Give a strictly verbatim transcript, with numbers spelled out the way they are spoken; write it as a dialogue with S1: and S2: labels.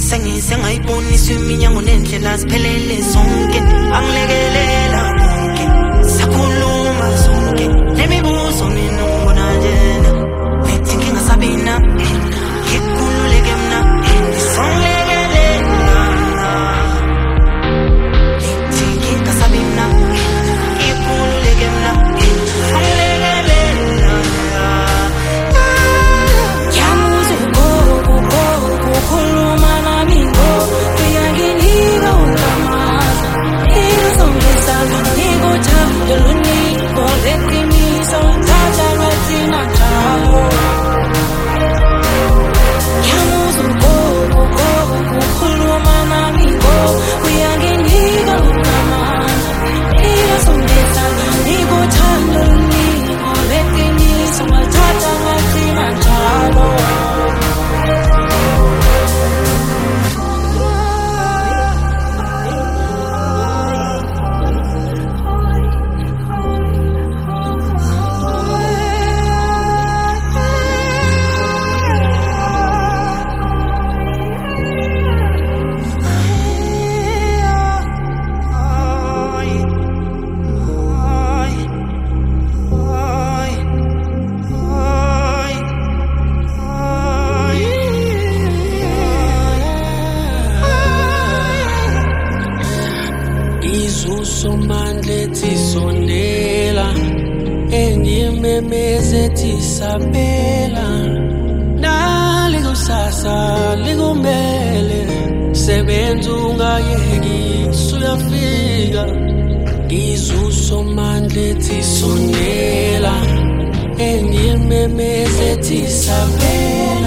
S1: Sengayibonisa iminyango nendlela ziphelele zonke angilekelela konke sakhuluma zonke nemibuzo mina ngibona njena nithi ngingasabina ngikhululeke mina ngisongilekelela nithi ngingasabina ngikhululeke mina ngisongilekelela yamuze gogo gogo kukhuluma nami gogo kuyanginika unkamaza ingizongizala ngikuthanda luniko leqiniso thatha ngathina njalo yamuze gogo gogo kukhuluma nami gogo kuyanginika unkamaza ingizongizala ngikuthanda luniko leqiniso thatha ngathina njalo.
S2: Somandle tisondela engimemeze tisabela nalikusasa likumele sebenza ungayeki suyafika izusomandle tisondela engimemeze tisabela